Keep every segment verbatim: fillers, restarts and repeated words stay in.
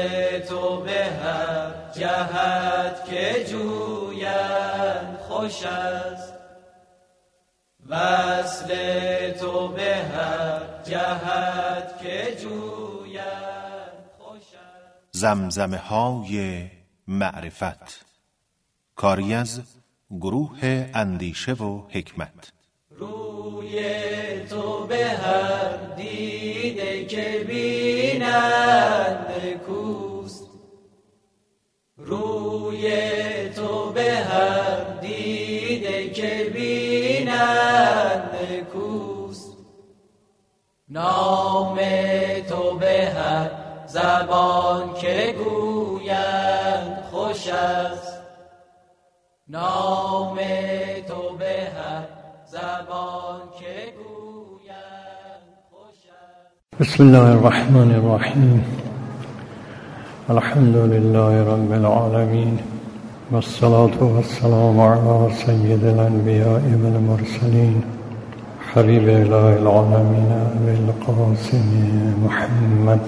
تو به هر جهت که جویند خوش است، وصل تو به هر جهت که جویند خوش است. زمزمه های معرفت، کاری از گروه اندیشه و حکمت. روی تو به هر دیده که بینند کوست، روی تو به هر دیده که بینند کوست، نام تو به هر زبان که گویند خوش است، نام تو به هر زبان که گویند خوش است. بسم الله الرحمن الرحیم، الحمد لله رب العالمین، والصلاة والسلام علی سید الانبیاء والمرسلین، حبیب اله العالمین ابی القاسم محمد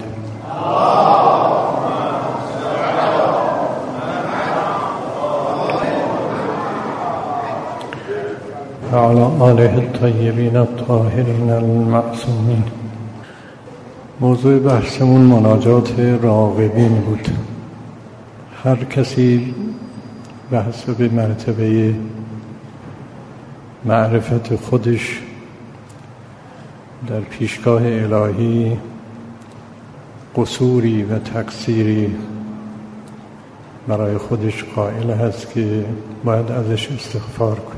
وعلى آله الطیبین الطاهرین المعصومین. موضوع بحثمون مناجات راغبین بود. هر کسی بحث به مرتبه معرفت خودش در پیشگاه الهی قصوری و تقصیری برای خودش قائل هست که باید ازش استغفار کنه.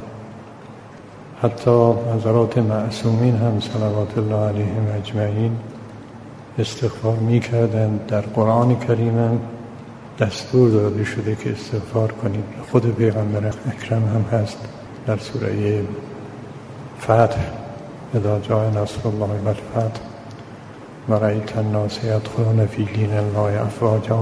حتی حضرات معصومین هم صلوات الله علیهم اجمعین استغفار می کردند. در قرآن کریم هم دستور داده شده که استغفار کنید. خود پیغمبر اکرم هم هست در سوره فتح، اذا جاء نصر الله والفتح ورأیت الناس یدخلون فی دین الله افواجا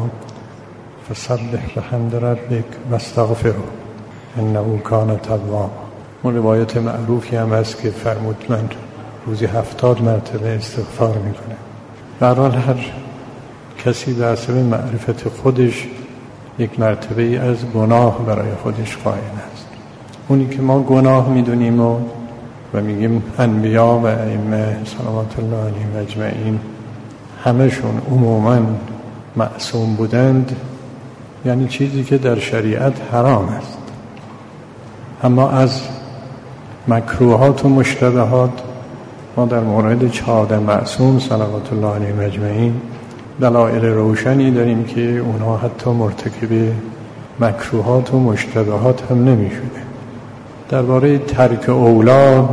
فسبح بحمد ربک واستغفره انه کان توابا. اون روایت معروفی هم هست که فرمود من روزی هفتاد مرتبه استغفار میکنه. به هر حال هر کسی به حسب معرفت خودش یک مرتبه از گناه برای خودش قائل است. اونی که ما گناه میدونیم و و میگیم انبیا و ائمه صلوات الله علیهم اجمعین همشون عموما معصوم بودند، یعنی چیزی که در شریعت حرام است. اما از مکروهات و مشتبهات ما در مورد چهارده معصوم صلوات الله علیهم اجمعین دلایل روشنی داریم که اونها حتی مرتکب مکروهات و مشتبهات هم نمی شده. درباره ترک اولاد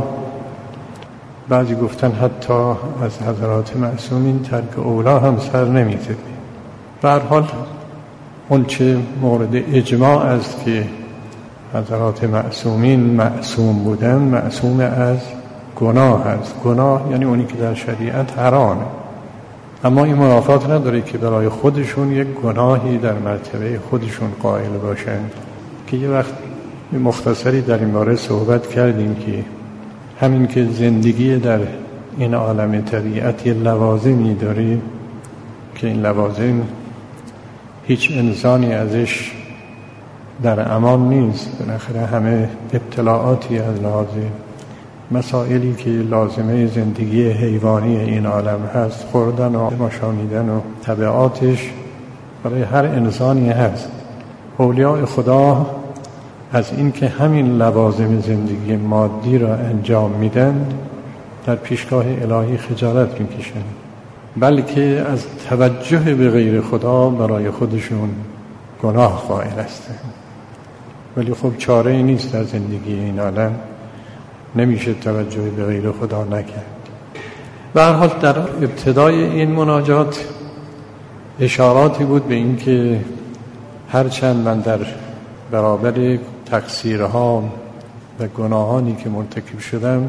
بعضی گفتن حتی از حضرات معصومین ترک اولاد هم سر نمی زده. به هر حال اون چه مورد اجماع است که حضرات معصومین معصوم بودن، معصوم از گناه است. گناه یعنی اونی که در شریعت حرامه، اما این منافات نداره که برای خودشون یک گناهی در مرتبه خودشون قائل باشن که یه وقت مختصری در این باره صحبت کردیم که همین که زندگی در این عالم طبیعت یه لوازمی داره که این لوازم هیچ انسانی ازش در امان نیست. بالاخره همه ابتلاعاتی از لحاظ مسائلی که لازمه زندگی حیوانی این عالم هست، خوردن و مشامیدن و تبعاتش برای هر انسانی هست. اولیاء خدا از این که همین لوازم زندگی مادی را انجام میدن در پیشگاه الهی خجالت میکشن، بلکه از توجه به غیر خدا برای خودشون گناه قائل هستند. ولی خب چاره ای نیست در زندگی این عالم، نمیشه توجه به غیر خدا نکرد. به هر حال در ابتدای این مناجات اشاراتی بود به این که هرچند من در برابر تقصیرها و گناهانی که مرتکب شدم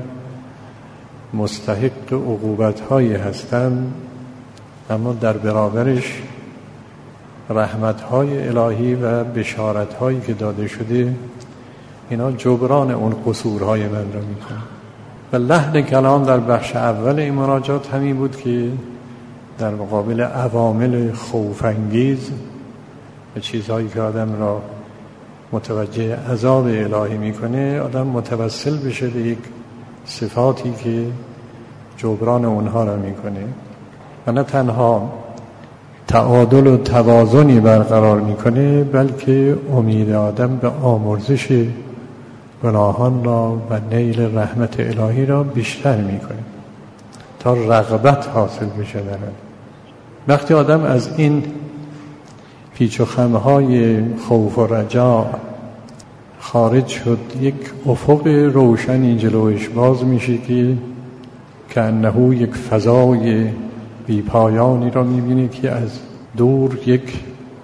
مستحق عقوبت‌هایی هستم، اما در برابرش رحمت‌های الهی و بشارت‌هایی که داده شده اینا جبران اون قصورهای من را میکنه. و لحن کلام در بخش اول این مناجات همین بود که در مقابل عوامل خوف‌انگیز و چیزهایی که آدم را متوجه عذاب الهی میکنه، آدم متوسل بشه به یک صفاتی که جبران اونها را میکنه و نه تنها تعادل و توازنی برقرار میکنه، بلکه امید آدم به آمرزش گناهان را و نیل رحمت الهی را بیشتر میکنه تا رغبت حاصل بشه در آن. وقتی آدم از این پیچ و خم‌های خوف و رجا خارج شد، یک افق روشنی جلوش باز میشه که کأنه یک فضای بیپایانی را میبینه که از دور یک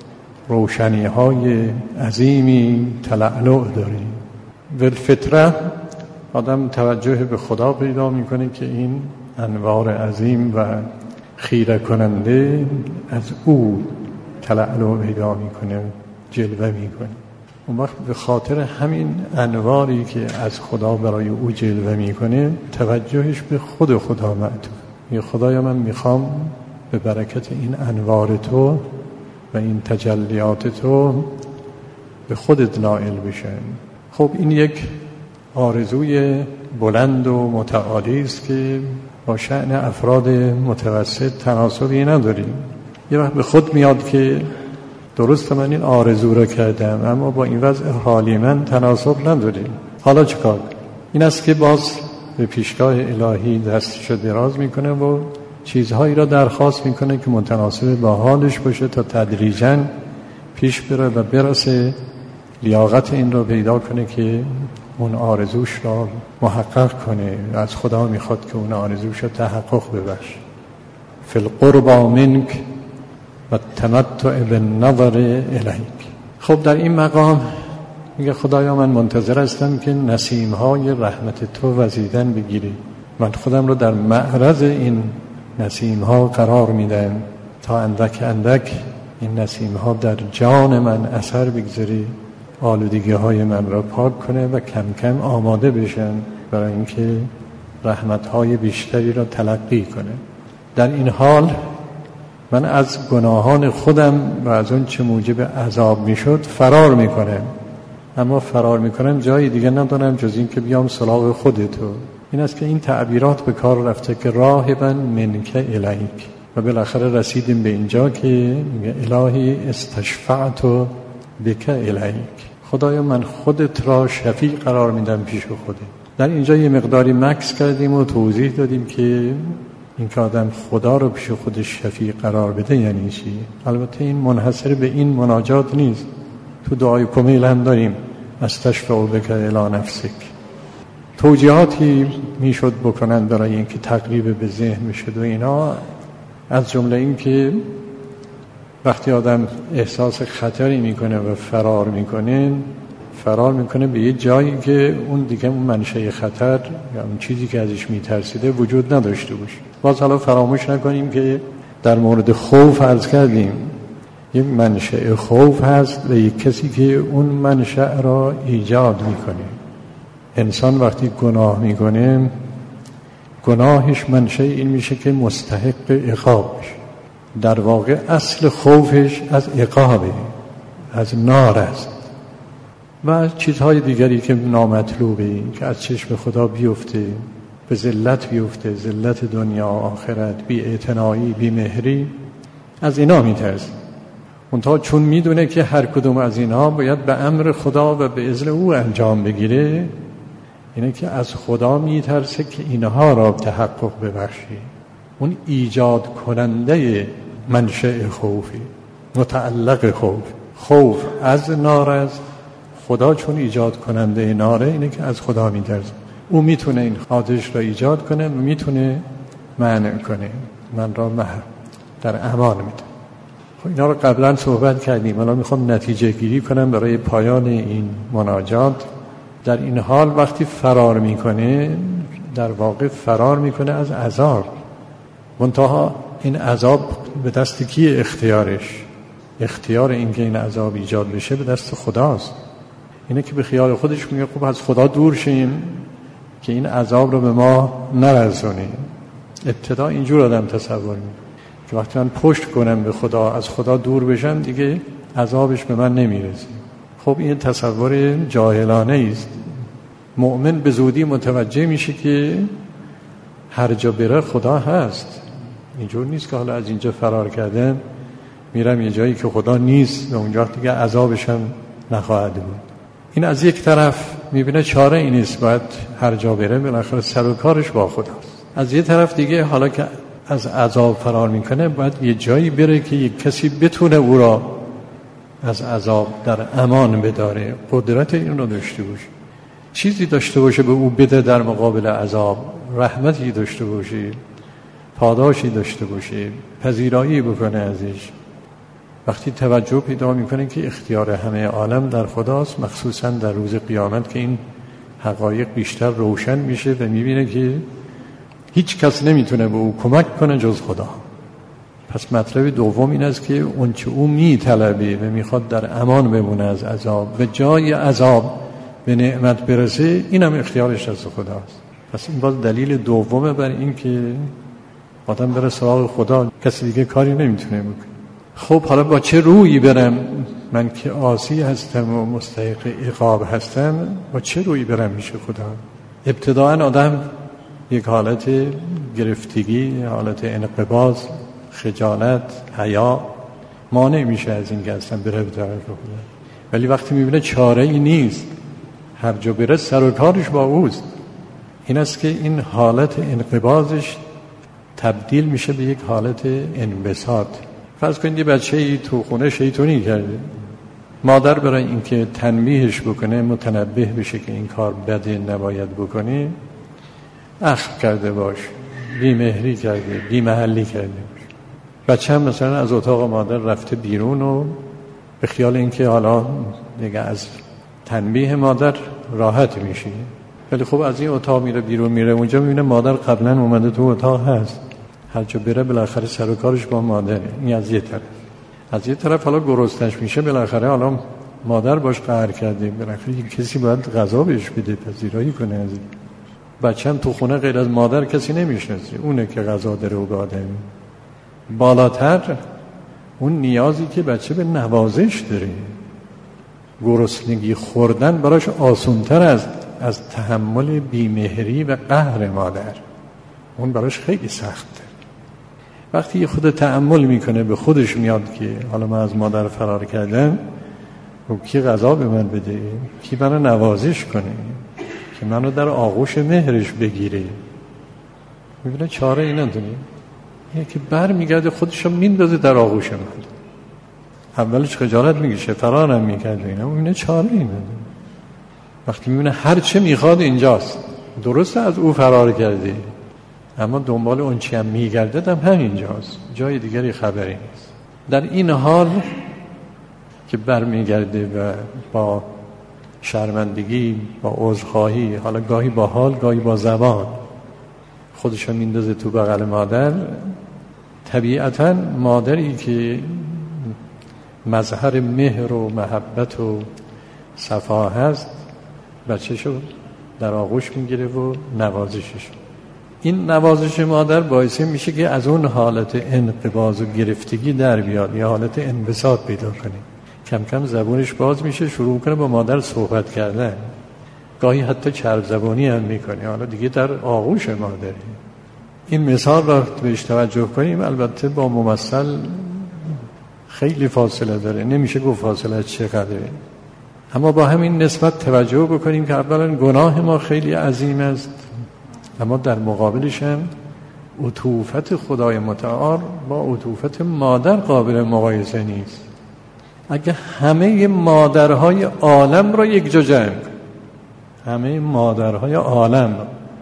روشنی های عظیمی تلألؤ داره. بالفطره آدم توجه به خدا پیدا میکنه که این انوار عظیم و خیره کننده از او تلألؤ پیدا میکنه، جلوه میکنه. اون وقت به خاطر همین انواری که از خدا برای او جلوه میکنه، توجهش به خود خدا معطوف. یا خدایا من میخوام به برکت این انوار تو و این تجلیات تو به خودت نائل بشن. خب این یک آرزوی بلند و متعالی است که با شأن افراد متوسط تناسبی نداریم. یه وقت به خود میاد که درست من این آرزو را کردم، اما با این وضع حالی من تناسب نداریم. حالا چکار؟ این است که باز به پیشگاه الهی دستش دراز میکنه و چیزهایی را درخواست میکنه که متناسب با حالش باشه تا تدریجاً پیش بره و برسه لیاقت این را پیدا کنه که اون آرزوش را محقق کنه. از خدا میخواد که اون آرزوش را تحقق ببخشه. فی القربا منک و تمتع بالنظر الیک. خب در این مقام میگه خدایا من منتظر هستم که نسیم‌های رحمت تو وزیدن بگیری. من خودم رو در معرض این نسیم‌ها قرار میدم تا اندک اندک این نسیم‌ها در جان من اثر بگذاری، آلودگی‌های من را پاک کنه و کم کم آماده بشن برای اینکه رحمت‌های بیشتری را تلقی کنه. در این حال من از گناهان خودم و از اون چه موجب عذاب میشد فرار میکنم، اما فرار میکنم جایی دیگه ندارم جز این که بیام سراغ خودتو. این است که این تعبیرات به کار رفته که راهبا منک الیک، و بالاخره رسیدیم به اینجا که الهی استشفعت بک الیک. خدایا من خودت را شفیع قرار میدم پیش خودت. در اینجا یه مقداری مکس کردیم و توضیح دادیم که این که آدم خدا رو پیش خودش شفیع قرار بده یعنی چی. البته این منحصر به این مناجات نیست، تو دعای کمیل هم داریم استشفع بک الی نفسک. توجیهاتی میشد بکنن برای اینکه تقریب به ذهن میشد و اینا، از جمله این که وقتی آدم احساس خطری میکنه و فرار میکنه، فرار میکنه به یه جایی که اون دیگه اون منشأ خطر یا اون چیزی که ازش میترسیده وجود نداشته باشه. باز حالا فراموش نکنیم که در مورد خوف عرض کردیم یک منشأ خوف هست و یک کسی که اون منشأ را ایجاد میکنه. انسان وقتی گناه میکنه، گناهش منشأ این میشه که مستحق عقاب بشه. در واقع اصل خوفش از عقابه، از نار است و چیزهای دیگری که نامطلوبه، که از چشم خدا بیفته، به ذلت بیفته، ذلت دنیا آخرت، بی اعتنایی، بی مهری، از اینا میترسه. منتها چون میدونه که هر کدوم از اینا باید به امر خدا و به اذن او انجام بگیره، اینه که از خدا میترسه که اینها را تحقق ببخشی. اون ایجاد کننده منشأ خوفی، متعلق خوف، خوف از نار است. خدا چون ایجاد کننده ناره، اینه که از خدا میترسه. او میتونه این آتش را ایجاد کنه و میتونه منع کنه، من را محر در امان میده. خب اینا رو قبلا صحبت کردیم، الان میخوام نتیجه گیری کنم برای پایان این مناجات. در این حال وقتی فرار میکنه، در واقع فرار میکنه از عذاب. منتها این عذاب به دست کی اختیارش؟ اختیار این که این عذاب ایجاد بشه به دست خداست. اینه که به خیال خودش میگه خب از خدا دور شیم که این عذاب رو به ما نرسونه. ابتدا اینجور آدم تصور میکنه. که وقتی من پشت کنم به خدا، از خدا دور بشم، دیگه عذابش به من نمیرسه. خب این تصور جاهلانه است. مؤمن به زودی متوجه میشه که هر جا بره خدا هست. اینجور نیست که حالا از اینجا فرار کردم میرم یه جایی که خدا نیست و اونجا دیگه عذابش هم نخواهد بود. این از یک طرف میبینه چاره این نیست، باید هر جا بره بالاخره سر و کارش با خداست. از یک طرف دیگه حالا که از عذاب فرار میکنه باید یه جایی بره که یک کسی بتونه او را از عذاب در امان بداره، قدرت این رو داشته باشه، چیزی داشته باشه به او بده در مقابل عذاب، رحمتی داشته باشه، پاداشی داشته باشه، پذیرایی بکنه ازش. وقتی توجه پیدا میکنه که اختیار همه عالم در خداست، مخصوصا در روز قیامت که این حقایق بیشتر روشن میشه و میبینه که هیچ کس نمیتونه به او کمک کنه جز خدا. پس مطلب دوم این است که اون چه او میطلبه و میخواد در امان بمونه از عذاب، به جای عذاب به نعمت برسه، اینم اختیارش از خداست. پس این باز دلیل دومه بر این که آدم بره سراغ خدا، کسی دیگه کاری نمیتونه بکنه. خب حالا با چه رویی برم من که عاصی هستم و مستحق عقاب هستم، با چه رویی برم میشه خدا؟ ابتداءً آدم یک حالت گرفتگی، حالت انقباض، خجالت، حیا مانع میشه از این که اصلا بره به طرف خدا. ولی وقتی میبینه چاره ای نیست، هر جا بره سر و کارش با اوست، این است که این حالت انقباضش تبدیل میشه به یک حالت انبساط. فرض کنید یه بچه‌ای تو خونه شیطونی کرده، مادر برای اینکه تنبیهش بکنه، متنبه بشه که این کار بده نباید بکنی، اخم کرده باش، بیمهری کرده، بیمحلی کرده باش. بچه هم مثلا از اتاق مادر رفته بیرون و به خیال اینکه حالا دیگه از تنبیه مادر راحت میشه، ولی خب از این اتاق میره بیرون، میره اونجا میبینه مادر قبلا اومده تو اتاق هست، هر جا بره بالاخره سر و کارش با مادره. این از یه طرف. از یه طرف حالا گرسنش میشه، بالاخره حالا مادر باش قهر کرده، بالاخره یک کسی باید غذا بهش بده، پذیرایی کنه از این. بچه هم تو خونه غیر از مادر کسی نمیشناسه، اونه که غذا داره و به آدمی. بالاتر اون نیازی که بچه به نوازش داره، گرسنگی خوردن براش آسان‌تر از از تحمل بیمهری و قهر مادر، اون براش خیلی سخته. وقتی خود تأمل میکنه به خودش میاد که حالا من از مادر فرار کردم و کی غذا به من بده، کی منو نوازش کنه، که منو در آغوش مهرش بگیره، میبینه چاره ای نداره، اینه که بر میگرده خودشو میندازه در آغوش من. اولش خجالت میکشه، فرارم میکرد اینا، میبینه چاره ای نداره. وقتی میبینه هر چه میخواد اینجاست، درسته از او فرار کرده اما دنبال اون چی هم میگرده هم همینجاست، جای دیگری خبری نیست. در این حال که بر میگرده و با شرمندگی، با عذرخواهی، حالا گاهی با حال گاهی با زبان، خودشو میندازه تو بغل مادر، طبیعتاً مادری که مظهر مهر و محبت و صفا هست، بچه‌شو در آغوش میگیره و نوازشش. این نوازش مادر باعث میشه که از اون حالت انقباض و گرفتگی در بیاد، یا حالت انبساط پیدا کنه. کم کم زبونش باز میشه، شروع کنه با مادر صحبت کردن، گاهی حتی چرب زبانی هم میکنه، حالا دیگه در آغوش مادره. این مثال را بهش توجه کنیم، البته با ممثل خیلی فاصله داره، نمیشه گفت فاصله چقدره، اما با همین نسبت توجه بکنیم که اولا گناه ما خیلی عظیم است، اما در مقابلش هم عطوفت خدای متعال با عطوفت مادر قابل مقایسه نیست. اگه همه مادرهای عالم را یک جا جمع کنیم، همه مادرهای عالم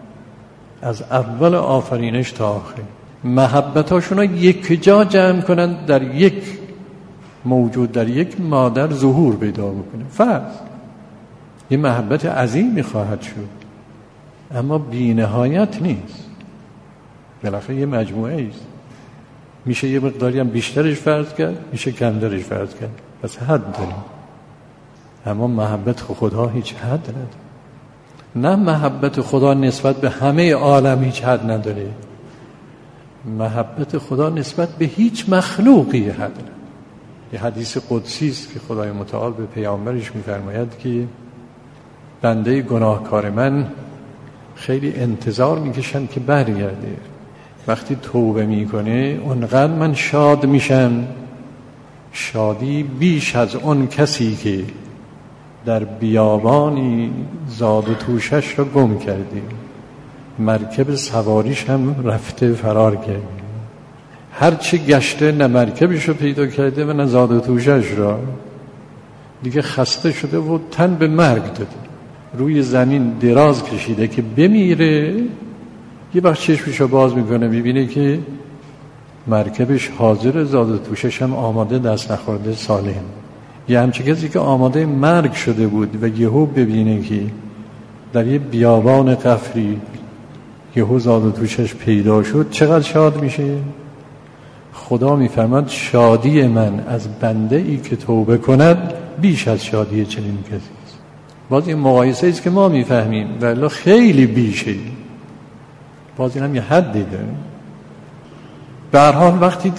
از اول آفرینش تا آخر محبتاشون را یک جا جمع کنن، در یک موجود، در یک مادر ظهور پیدا بکنه، فرض یه محبت عظیمی خواهد شد، اما بی نهایت نیست. بالاخره یه مجموعه است، میشه یه مقداری هم بیشترش فرض کرد، میشه کمترش فرض کرد، پس حد داریم. اما محبت خدا هیچ حد نداره. نه محبت خدا نسبت به همه عالم هیچ حد نداره، محبت خدا نسبت به هیچ مخلوقی حد نداره. یه حدیث قدسی است که خدای متعال به پیامبرش می‌فرماید که بنده گناهکار من خیلی انتظار میکشن که برگرده. وقتی توبه میکنه اونقدر من شاد میشم، شادی بیش از اون کسی که در بیابانی زاد و توشش را گم کرده، مرکب سواریش هم رفته فرار کرده، هرچی گشته نه مرکبش رو پیدا کرده و نه زاد و توشش را، دیگه خسته شده و تن به مرگ داده، روی زمین دراز کشیده که بمیره. یه وقت چشمشو باز میکنه میبینه که مرکبش حاضر، زاد و توشش هم آماده، دست نخورده، سالم. یه همچه کسی که آماده مرگ شده بود و یهو ببینه که در یه بیابان قفری یهو زاد و توشش پیدا شد، چقدر شاد میشه؟ خدا میفرماد شادی من از بنده ای که توبه کند بیش از شادی چنین کسی است. باز این مقایسه است که ما میفهمیم ولی خیلی بیشه، باز این هم یه حدی داره. به هر حال وقتی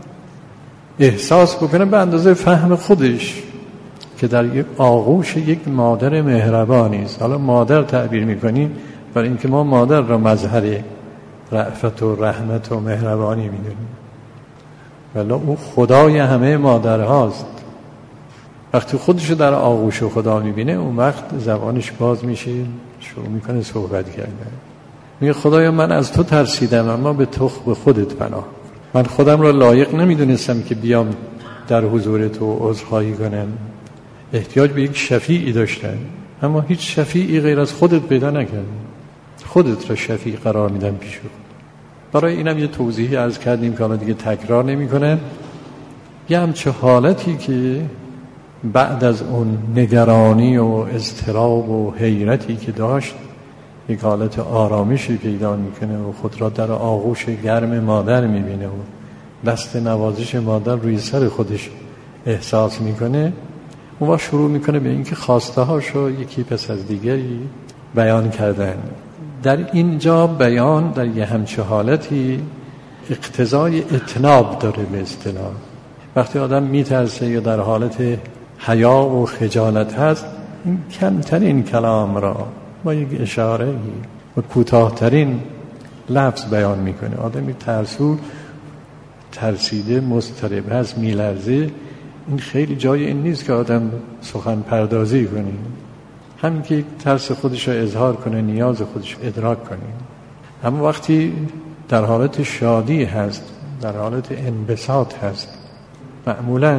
احساس بکنه به اندازه فهم خودش که در یک آغوش یک مادر مهربانی است، حالا مادر تعبیر میکنیم برای اینکه ما مادر را مظهر رأفت و رحمت و مهربانی میدونیم، ولی او خدای همه مادرهاست. وقتی خودش در آغوش خدا میبینه اون وقت زبانش باز میشه، شروع میکنه صحبت کردن. میگه خدایا من از تو ترسیدم اما به تو به خودت پناه. من خودم را لایق نمیدونستم که بیام در حضور تو عذرخواهی کنم. احتیاج به یک شفیعی داشتم اما هیچ شفیعی غیر از خودت پیدا نکردم. خودت را شفیع قرار میدم پیش خود. برای اینم یه توضیحی عرض کردیم که حالا دیگه تکرار نمی‌کنم. یه همچه حالتی که بعد از اون نگرانی و اضطراب و حیرتی که داشت یک حالت آرامشی پیدا میکنه و خود را در آغوش گرم مادر میبینه و دست نوازش مادر روی سر خودش احساس میکنه. اون شروع میکنه به اینکه خواسته هاشو یکی پس از دیگری بیان کردن. در اینجا بیان در یه همچه حالتی اقتضای اتناب داره. به اصطلاح وقتی آدم میترسه یا در حالت حیا و خجالت هست، این کمترین کلام را با یک اشاره و کوتاهترین لفظ بیان میکنه. آدمی ترسو، ترسیده، مضطرب هست، میلرزه، این خیلی جای این نیست که آدم سخن پردازی کنه. همین که ترس خودش رو اظهار کنه، نیاز خودش رو ادراک کنه. اما وقتی در حالت شادی هست، در حالت انبساط هست، معمولا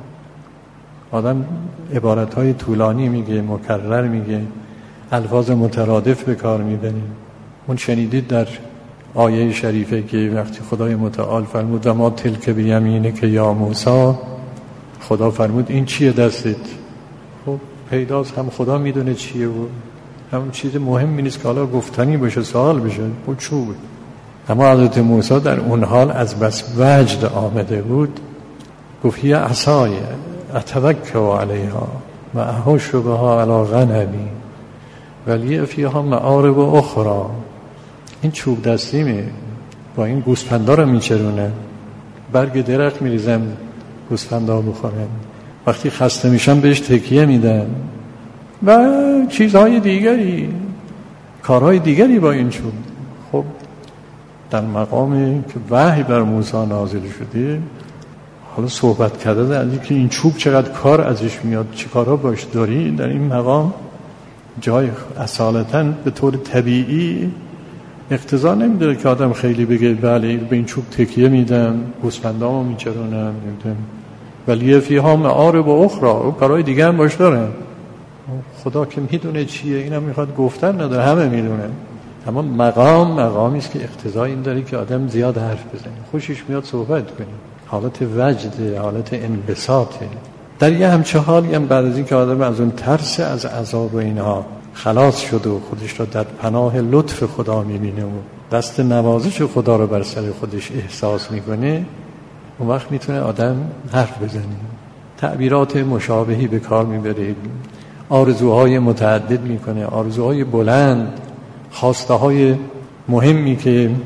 آدم عبارتهای طولانی میگه، مکرر میگه، الفاظ مترادف به کار میبره. اون شنیدید در آیه شریفه که وقتی خدای متعال فرمود و ما تلک بیمینه که یا موسی، خدا فرمود این چیه دستت؟ خب پیداست، هم خدا میدونه چیه و هم چیز مهمی نیست که حالا گفتنی باشه، سوال بشه، بود چوب. اما حضرت موسی در اون حال از بس وجد آمده بود، گفت هی عصای اتوکل علیها و احوش بها علی غنمی ولی فیها معارب اخرى. این چوب دستیمه، با این گوسفندا رو میچرونه، برگ درخت میریزم گوسفندا بخورن، وقتی خسته میشن بهش تکیه میدن و چیزهای دیگری، کارهای دیگری با این چوب. خب در مقامی که وحی بر موسی نازل شده، حالا صحبت کرده در اینکه این چوب چقدر کار ازش میاد، چه کارها باش داری، در این مقام جای اصالتاً به طور طبیعی اقتضا نمیداره که آدم خیلی بگه بله به این چوب تکیه میدم، گوسفندامو میچرونم، نمیدونم، ولی فیها معارب و اخرى، و کارهای دیگه هم باش داره. خدا که میدونه چیه، اینم میخواد گفتن نداره، همه میدونه. اما مقام مقامی است که اقتضا این داره که آدم زیاد حرف بزنه، خوشش میاد صحبت کنه، حالت وجد، حالت انبساطه. در یه همچه حالی هم بعد از این که آدم از اون ترس از عذاب و اینها خلاص شده و خودش را در پناه لطف خدا میبینه و دست نوازش خدا رو بر سر خودش احساس میکنه، اون وقت میتونه آدم حرف بزنه، تعبیرات مشابهی به کار میبره، آرزوهای متعدد میکنه، آرزوهای بلند، خواسته های مهمی که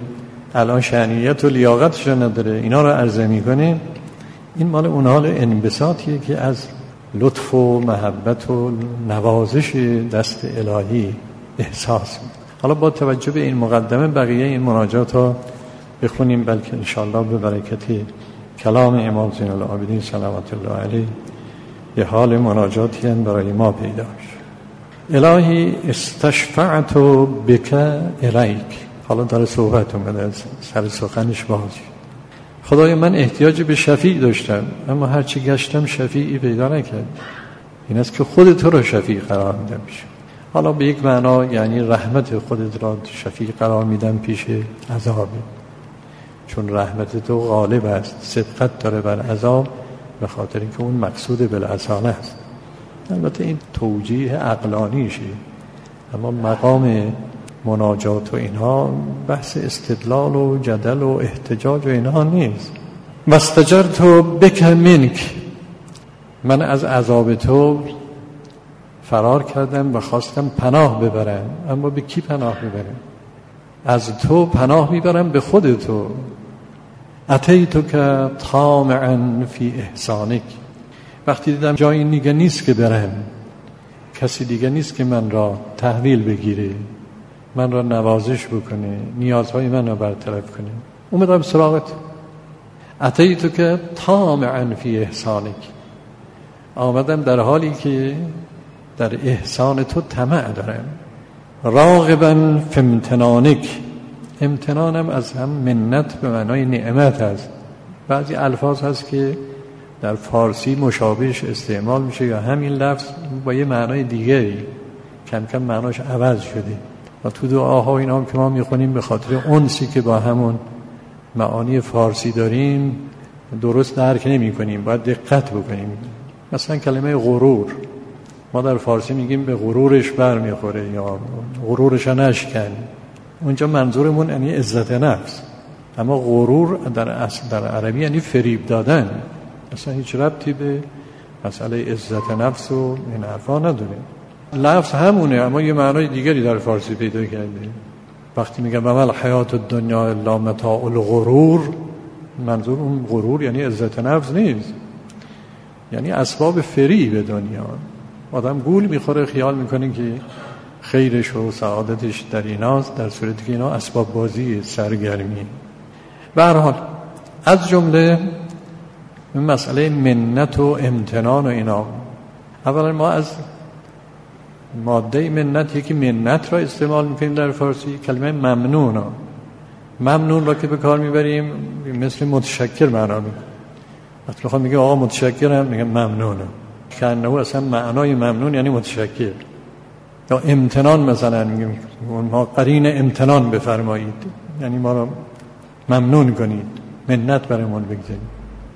الان شأنیت و لیاقتش نداره، اینا رو عرضه میکنه. این مال اون حال انبساطیه که از لطف و محبت و نوازش دست الهی احساس میکنه. حالا با توجه به این مقدمه بقیه این مناجات ها بخونیم، بلکه انشاءالله به برکت کلام امام زین العابدین صلوات الله علیه یه حال مناجاتی هم برای ما پیدا شد. الهی استشفعت بک الیک. حالا داره صحبت اومده، سر سخنش باز. خدای من احتیاج به شفیع داشتم، اما هرچی گشتم شفیعی پیدا نکرد. این است که خودت رو شفیع قرار میدم پیش. حالا به یک معنا یعنی رحمت خودت را شفیع قرار میدم پیش عذاب، چون رحمت تو غالب است، سبقت داره بر عذاب، به خاطر اینکه اون مقصود بالاصاله است. البته این توجیه عقلانیشه، اما مقام مناجات و اینها بحث استدلال و جدل و احتجاج و اینها نیست. واستجرت بک منک. من از عذاب تو فرار کردم و خواستم پناه ببرم، اما به کی پناه ببرم؟ از تو پناه میبرم به خود تو. اتیتو که طامعا فی احسانک. وقتی دیدم جایی دیگه نیست که برم، کسی دیگه نیست که من را تحویل بگیره، من را نوازش بکنه، نیازهای من را برطرف کنه، اومدم سراغت. اتیتو که طامعا فی احسانک. آمدم در حالی که در احسان تو طمع دارم. راغبا فی امتنانک. امتنانم از هم منت به معنای نعمت هست. بعضی الفاظ هست که در فارسی مشابهش استعمال میشه یا همین لفظ با یه معنای دیگری کم کم معناش عوض شده و تو دعاها اینا هم که ما میخونیم به خاطر انسی که با همون معانی فارسی داریم درست درک نمی کنیم، باید دقت بکنیم. مثلا کلمه غرور ما در فارسی میگیم به غرورش بر میخوره یا غرورش نشکن. اونجا منظورمون یعنی عزت نفس، اما غرور در اصل در عربی یعنی فریب دادن. اصلا هیچ ربطی به مسئله عزت نفس و این حرفا نداره. لفظ همونه اما یه معنای دیگری در فارسی پیدا کرده. وقتی میگم ومل حیات الدنیا الا متاع الغرور، منظور اون غرور یعنی عزت نفس نیست، یعنی اسباب فریب دنیا. آدم گول میخوره خیال میکنه که خیرش و سعادتش در ایناست، در صورتی که اینا اسباب بازی سرگرمی. به هر حال از جمله مسئله منت و امتنان و اینا، اولا ما از ماده منت یکی منت را استعمال میکنیم در فارسی، کلمه ممنون. ممنون را که به کار میبریم مثل متشکر معنا میکنیم. وقتی میخوام میگه آقا متشکرم میگم ممنونم، که انه اصلا معنای ممنون یعنی متشکر. یا امتنان مثلا میگیم ما قرین امتنان بفرمایید، یعنی ما را ممنون کنید، منت برامون بگذارید.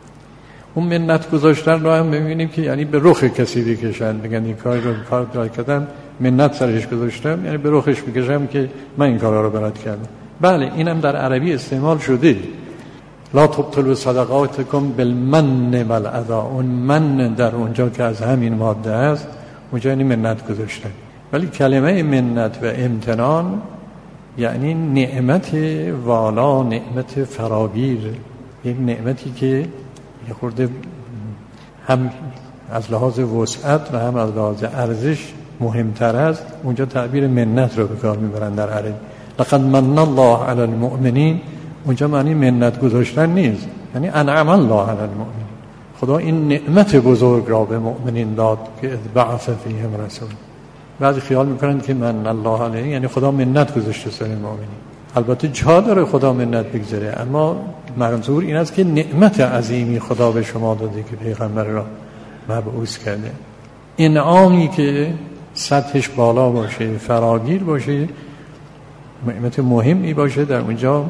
اون منت گذاشتن رو هم ببینیم که یعنی به رخ کسی بکشن، بگن این کار رو کار رو کردم منت سرش گذاشتم، یعنی به رخش بکشم که من این کارا رو برات کردم. بله اینم در عربی استعمال شده. لا تبطلوا صدقاتکم بالمن والعذا. اون من در اونجا که از همین ماده است اونجا یعنی منت گذاشتن. ولی کلمه منت و امتنان یعنی نعمت والا، نعمت فراگیر، یک نعمتی که یه خورده هم از لحاظ وسعت و هم از لحاظ ارزش مهمتر است. اونجا تعبیر منت رو به کار میبرن در عربی. لقد من الله علی المؤمنین، اونجا معنی منت گذاشتن نیست، یعنی انعم الله علی المؤمنین. خدا این نعمت بزرگ را به مؤمنین داد که بعث فیهم رسول. بعضی خیال میکنن که من الله علیه یعنی خدا منت گذاشته سر مؤمنین. البته جا داره خدا منت بگذاره، اما منظور این است که نعمت عظیمی خدا به شما داده که پیغمبر را مبعوث کرده. انعامی که سطحش بالا باشه، فراگیر باشه، نعمت مهمی باشه، در اونجا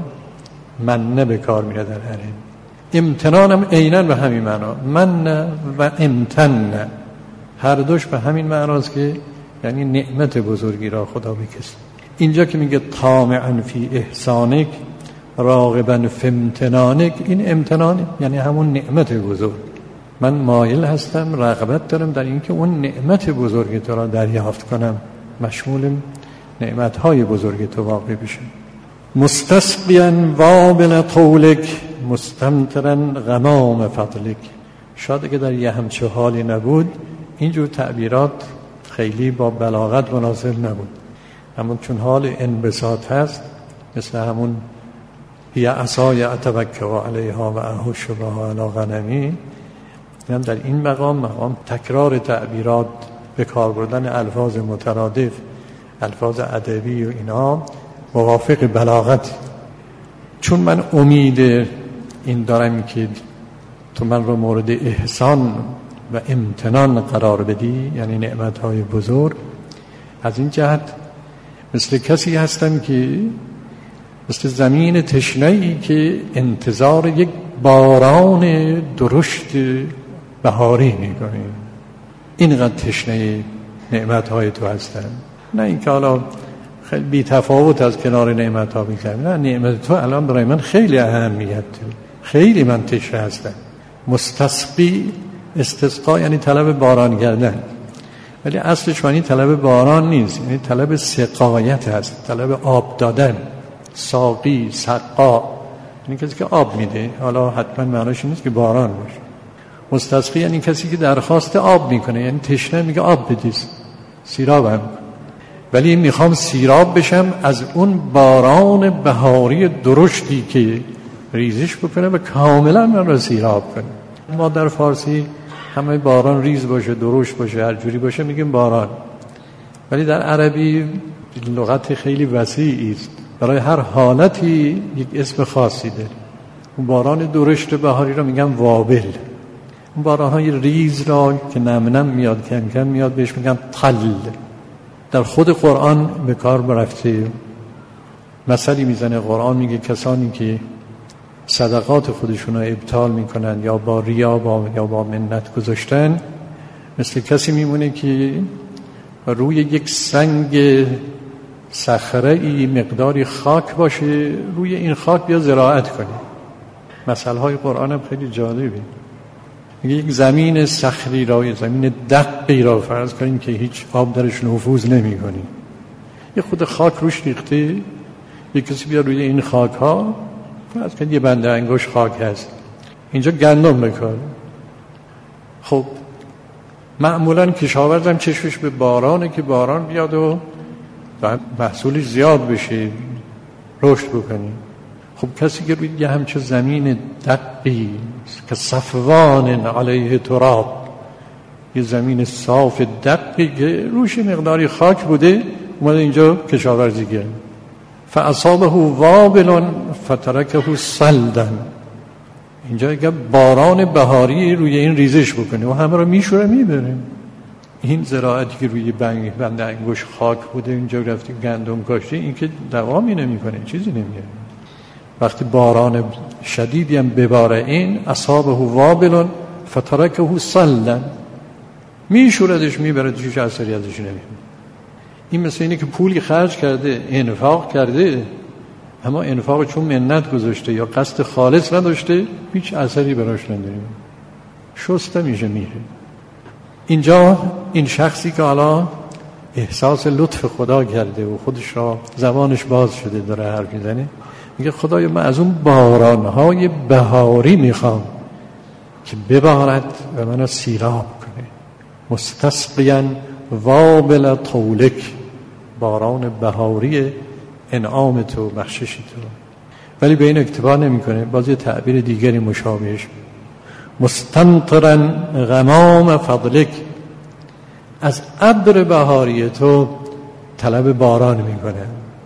من به کار میره در عربی. امتنانم عیناً به همین معنا، من و امتن هر دوش به همین معناست که یعنی نعمت بزرگی را خدا بکشه. اینجا که میگه طامعا فی احسانک راغبا فی امتنانک، این امتنان یعنی همون نعمت بزرگ. من مایل هستم، رغبت دارم در اینکه اون نعمت بزرگ تو را دریافت کنم، مشمول نعمتهای بزرگ تو واقع بشم. مستسقیا وابل طولک مستمطرا غمام فضلک. شاید که در یه همچه حالی نبود اینجور تعبیرات خیلی با بلاغت مناسب نبود، اما چون حال انبساط هست مثل همون هی عصای اتوکل علیها و احش بها علی غنمی، هم در این مقام مقام تکرار تعبیرات، به کار بردن الفاظ مترادف، الفاظ ادبی و اینا موافق بلاغت. چون من امید این دارم که تو من رو مورد احسان و امتنان قرار بدی، یعنی نعمتهای بزرگ، از این جهت مثل کسی هستم که مثل زمین تشنه‌ای که انتظار یک باران درشت بهاری میکنه. اینقدر تشنه نعمتهای تو هستم، نه اینکه حالا خیلی بی تفاوت از کنار نعمتها میکنم، نه، نعمت تو الان برای من خیلی اهمیت داره، خیلی من تشنه هستم. مستسقی، استسقا یعنی طلب باران کردن، ولی اصلش معنی طلب باران نیست، یعنی طلب سقایت هست، طلب آب دادن. ساقی، سقا یعنی کسی که آب میده، حالا حتما معناش نیست که باران باشه. مستسقی یعنی کسی که درخواست آب میکنه، یعنی تشنه میگه آب بدید، سیرابم، ولی میخوام سیراب بشم از اون باران بهاری درشتی که ریزش بکنه و کاملا من رو سیراب کنه. ما در فارسی همه باران ریز باشه، درشت باشه، هر جوری باشه میگیم باران، ولی در عربی لغت خیلی وسیعی است، برای هر حالتی یک اسم خاصی داره. اون باران درشت بهاری رو میگن وابل، اون باران‌های ریز را که نم نم میاد، کم کم میاد، بهش میگن طل. در خود قرآن به کار برفته. مثلی میزنه قرآن، میگه کسانی که صدقات خودشون رو ابطال میکنن یا با ریا با یا با منت گذاشتن، مثل کسی میمونه که روی یک سنگ صخره‌ای مقداری خاک باشه، روی این خاک بیا زراعت کنه. مثالهای قرآن هم خیلی جالبه. میگه یک زمین صخری را، یک زمین دقی را فرض کنیم که هیچ آب درش نفوذ نمی کنیم، یه خود خاک روش ریخته، یک کسی بیا روی این خاک ها فرض کنیم یه بنده انگوش خاک هست، اینجا گندم بکار. خب معمولا کشاورزم چشمش به بارانه که باران بیاد و محصولش زیاد بشه، رشد بکنیم. خب کسی که روی یه همچه زمین دقی که صفوان علیه تراب، یه زمین صاف دقی که روش مقداری خاک بوده، اومده اینجا کشاورزی کرد، فاصابه وابل فترکه صلدا، اینجا اگه باران بهاری روی این ریزش بکنه و همه رو میشوره میبره. این زراعتی که روی بنگ بند انگوش خاک بوده، اینجا رفتی گندم کاشتی، این که دوامی نمیکنه، چیزی نمیاره. وقتی باران شدیدی هم بباره، این اصابه وابل فترکه صلدا، میشوردش میبره، چیز اثری ازش نمیاد. این مثل اینه که پولی خرج کرده، انفاق کرده، اما انفاق چون منت گذاشته یا قصد خالص نداشته، هیچ اثری براش نداره، شسته میشه میره. اینجا این شخصی که حالا احساس لطف خدا کرده و خودش را زبانش باز شده داره حرف میزنه، میگه خدایا من از اون بارانهای بهاری میخوام که ببارد و منو سیراب کنه. مستسقیا وابل طولک، باران بهاری انعام تو، بخشش تو. ولی به این اکتفا نمیکنه، باز یه تعبیر دیگری مشابهش، مستمطرا غمام فضلک، از ابر بهاری تو طلب باران میکنه.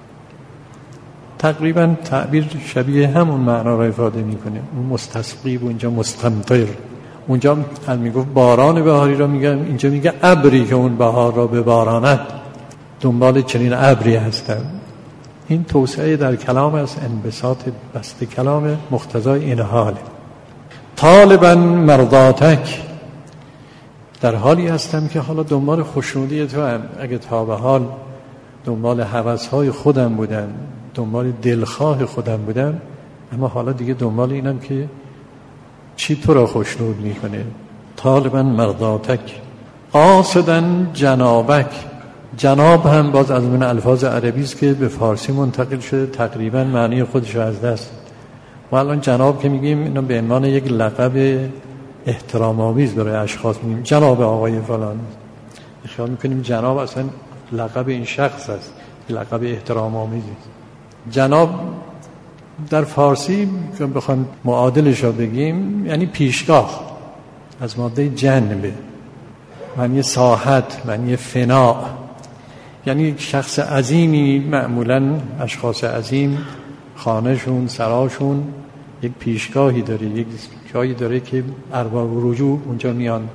تقریبا تعبیر شبیه همون معنا را افاده میکنه. اون مستسقی و اینجا مستمطر. اونجا هم میگفت باران بهاری را میگن، اینجا میگه ابری که اون بهار را بباراند. دنبال چنین ابری هستن. این توسعه در کلام است، انبساط بست کلام مقتضای این حاله. طالبا مرضاتک، در حالی هستم که حالا دنبال خوشنودی تو هم. اگه تا به حال دنبال هوس‌های خودم بودم، دنبال دلخواه خودم بودم، اما حالا دیگه دنبال اینم که چی تو را خوشنود میکنه. طالبا مرضاتک قاصدا جنابک، جناب هم باز از من الفاظ عربی است که به فارسی منتقل شده، تقریبا معنی خودش رو از دست. ما الان جناب که میگیم اینو به عنوان یک لقب احترام آمیز برای اشخاص میگیم، جناب آقای فلان. خیال میکنیم جناب اصلا لقب این شخص است، لقب احترام آمیزی است. جناب در فارسی که بخوام معادلش رو بگیم یعنی پیشگاه، از ماده جنب، معنی ساحت، معنی فنا، یعنی شخص عظیمی. معمولا اشخاص عظیم خانهشون، سراشون یک پیشگاهی داره، یک جایی داره که ارباب رجوع اونجا میان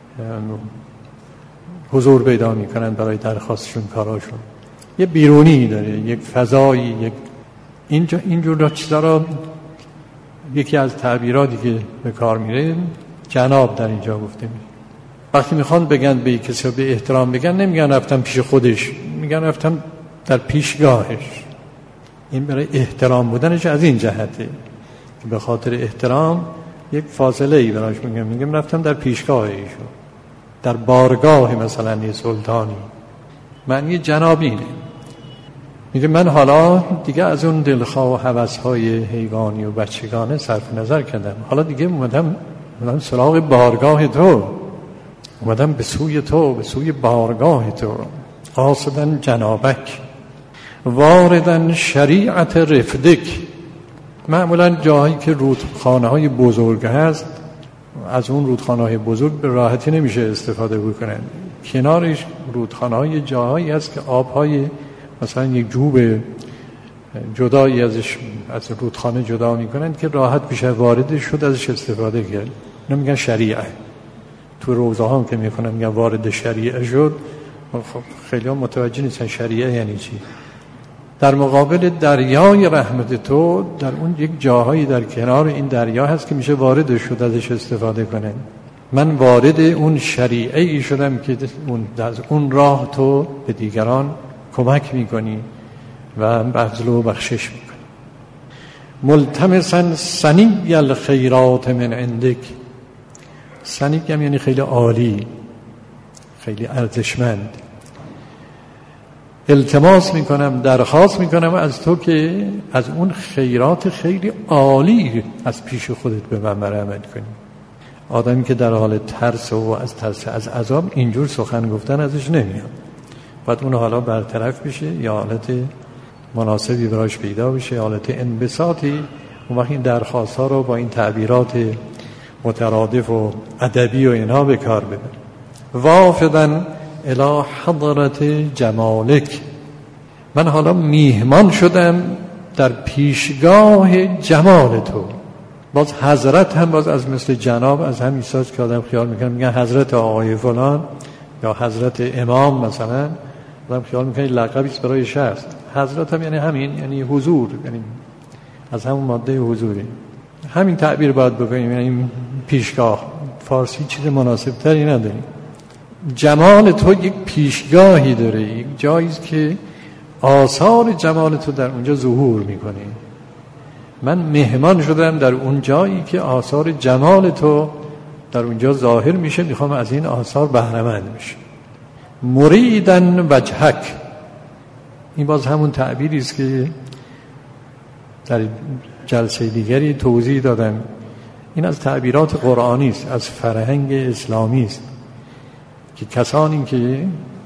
حضور پیدا میکنن برای درخواستشون، کاراشون. یه بیرونی داره، یک فضایی، یک اینجا اینجور چیزا را یکی از تعبیراتی که به کار میره جناب در اینجا گفته میشه. وقتی میخوان بگن به کسی به احترام بگن، نمیگن رفتم پیش خودش، میگن رفتم در پیشگاهش. این برای احترام بودنش از این جهته که به خاطر احترام یک فاصله ای براش میگم، میگم رفتم در پیشگاه ایشون، در بارگاه مثلا یه سلطانی. معنی جنابینه. میگه من حالا دیگه از اون دلخواه و هوس‌های حیوانی و بچگانه صرف نظر کردم، حالا دیگه اومدم اومدم سراغ بارگاه تو، اومدم به سوی تو، به سوی بارگاه تو. قاصدن جنابک واردن شریعت رفدک. معمولا جاهایی که رودخانه های بزرگ هست، از اون رودخانه های بزرگ به راحتی نمیشه استفاده بکنن. کنارش رودخانه های جاهایی هست که آبهای مثلا یک جوب جدایی ازش از رودخانه جدا میکنن که راحت میشه وارد شد ازش استفاده کرد. اینو میگن شریعه. تو روزه ها هم که میکنن میگن وارد شریعه شد. خب خیلی هم متوجه نیستن شریعه یعنی چی. در مقابل دریای رحمت تو، در اون یک جاهایی در کنار این دریا هست که میشه وارد شد ازش استفاده کنن. من وارد اون شریعه ای شدم که اون از اون راه تو به دیگران کمک میکنی و بذل و بخشش میکنی. ملتمسا سنی الخیرات من عندک. سنی هم یعنی خیلی عالی، خیلی ارزشمند. التماس میکنم، درخواست میکنم از تو که از اون خیرات خیلی عالی از پیش خودت به من مرحمت کنی. آدمی که در حال ترس و از ترس از عذاب اینجور سخن گفتن ازش نمیاد. باید اون حالا برطرف بشه، یا حالت مناسبی براش پیدا بشه، حالت انبساطی. اون وقت این درخواست ها رو با این تعبیرات مترادف و ادبی و اینها به کار ببر. وافدن الی حضرت جمالک. من حالا میهمان شدم در پیشگاه جمال تو. باز حضرت هم باز از مثل جناب از همین ساز که آدم خیال میکنه میگن حضرت آقای فلان یا حضرت امام مثلا، آدم خیال میکنه لقبیست برای شخص. حضرت هم یعنی همین، یعنی حضور، یعنی از همون ماده حضوری. همین تعبیر باید بکنیم، یعنی پیشگاه. فارسی چیز مناسب تری نداریم. جمال تو یک پیشگاهی داره، یک جاییست که آثار جمال تو در اونجا ظهور میکنه. من مهمان شدم در اون جایی که آثار جمال تو در اونجا ظاهر میشه، میخوام از این آثار بهره مند بشم. مریدن وجهک. این باز همون تعبیری است که در جلسه دیگری توضیح دادم. این از تعبیرات قرآنی است، از فرهنگ اسلامی است که کسانی که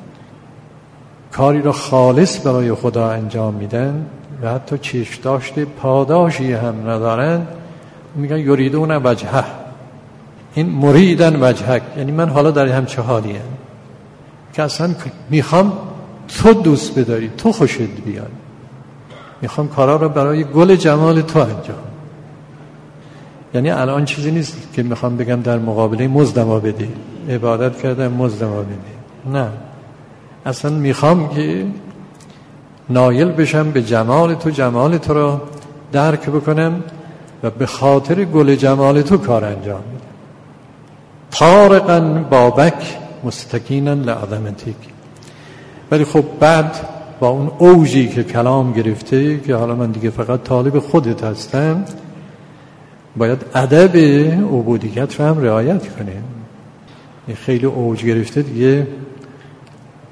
کاری را خالص برای خدا انجام میدن و حتی چشم داشته پاداشی هم ندارن، میگن یریدون وجهه. این مریدن وجهک یعنی من حالا در همچه حالی هم که اصلا میخوام تو دوست بداری، تو خوشت بیاد، میخوام کارا رو برای گل جمال تو انجام. یعنی الان چیزی نیست که میخوام بگم در مقابله مزدما بده، عبادت کردم مزدما بده، نه، اصلا میخوام که نایل بشم به جمال تو، جمال تو رو درک بکنم و به خاطر گل جمال تو کار انجام بدم. طارقاً بابک مستکیناً لعظمتک. ولی خب بعد با اون اوجی که کلام گرفته که حالا من دیگه فقط طالب خودت هستم، باید ادب عبودیت رو هم رعایت کنیم. خیلی اوج گرفته دیگه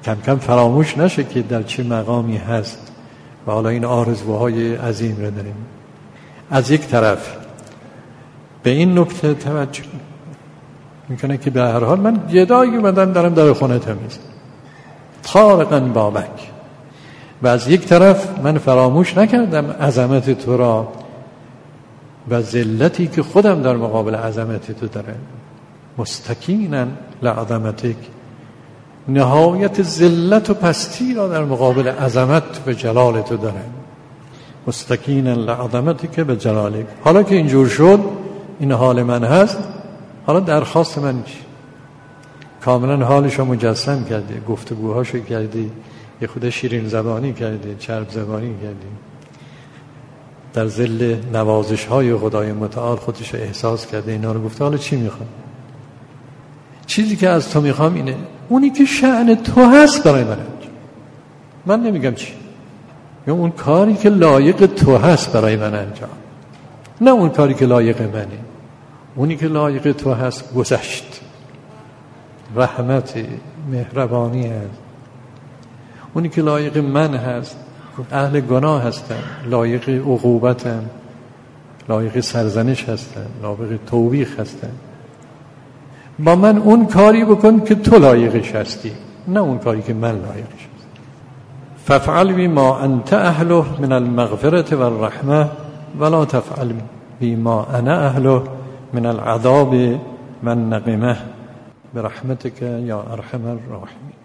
کم کم فراموش نشه که در چه مقامی هست و حالا این آرزوهای عظیم رو داریم. از یک طرف به این نکته توجه میکنه که به هر حال من گدایی اومدم دارم در خونه تمیز طارقاً بابک، و از یک طرف من فراموش نکردم عظمت تو را و ذلتی که خودم در مقابل عظمت تو دارم. مستکیناً لعظمتک، نهایت ذلت و پستی را در مقابل عظمت و جلال تو دارم. مستکیناً لعظمتک به جلالک. حالا که اینجور شد، این حال من هست، حالا درخواست من چی؟ کاملا حالش رو مجسم کردی، گفتگوهاشو کردی، یه خود شیرین زبانی کردی، چرب زبانی کردی، در ظل نوازش های خدای متعال خودش رو احساس کرده، اینا رو گفته. حالا چی میخوام؟ چیزی که از تو میخوام اینه، اونی که شأن تو هست برای من انجام. من نمیگم چی، یا اون کاری که لایق تو هست برای من انجام، نه اون کاری که لایق منه. اونی که لایق تو هست گذشت، رحمت، مهربانی هست. اونی که لایق من هست، اهل گناه هستن، لایق عقوبتن، لایق سرزنش هستن، لایق توبیخ هستن. با من اون کاری بکن که تو لایقش هستی، نه اون کاری که من لایقش هستم. فافعل بما انت اهله من المغفرة والرحمة ولا تفعل بما انا اهله من العذاب والنقمة برحمتك یا ارحم الراحمین.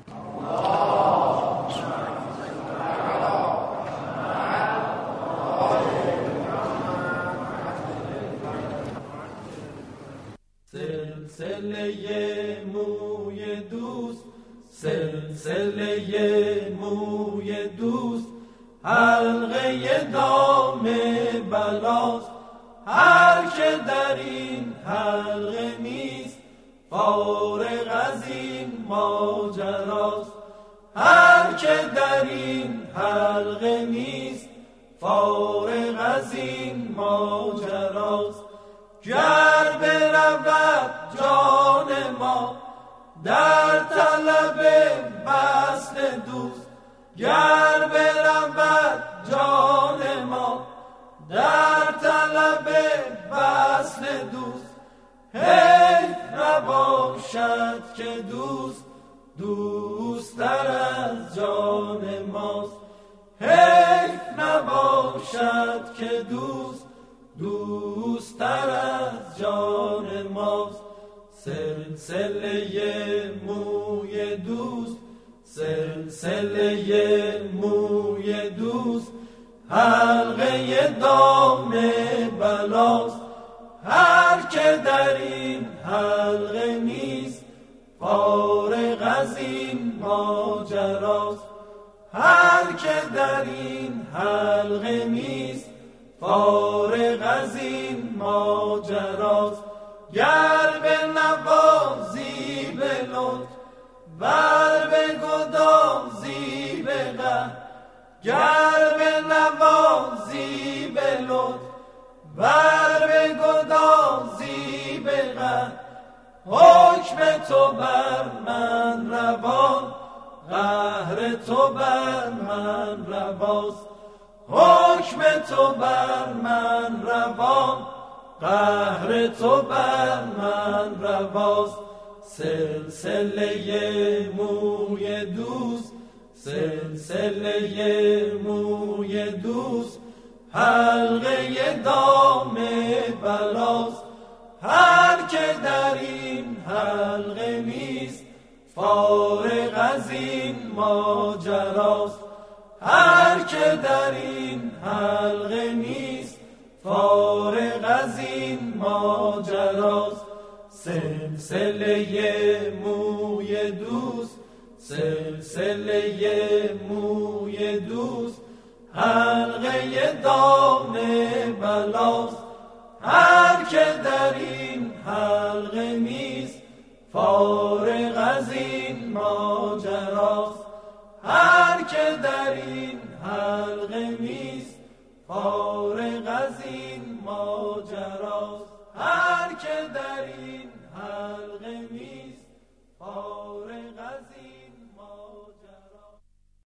سلسله موی دوست، سلسله موی دوست، حلقه دام بلاست. هر که در این حلقه نیست فارغ از این ماجراست. هر که در این حلقه نیست فارغ از این ماجراست. گر برود جان ما در طلب وصل دوست، گر برود جان ما در طلب وصل دوست، حیف نباشد که دوست دوست‌تر از جان ماست. حیف نباشد که دوست دوست‌تر از جان ماست. سلسله موی دوست، سلسله موی دوست، حلقه دام بلاست. هر که در این حلقه نیست فارغ از این ماجراست. هر که در این حلقه نیست فارغ از این ماجراست. گر به نوازی به لطف ور به گدازی به قهر، گر به نوازی به لطف ور به گدازی به قهر، حکم تو بر من روان، قهر تو بر من رواست. حکم تو بر من روان، قهر تو بر من رواست. سلسله موی دوست، سلسله موی دوست، حلقه دام بلاست. هر که در این حلقه نیست فارغ از این ماجراست. هر که در این حلقه نیست فارغ از این ماجراست. سلسله موی دوست، سلسله موی دوست، حلقه دام بلاست. هر که در این حلقه نیست فارغ از این ماجراست. هر که در این حلقه نیست فارغ از این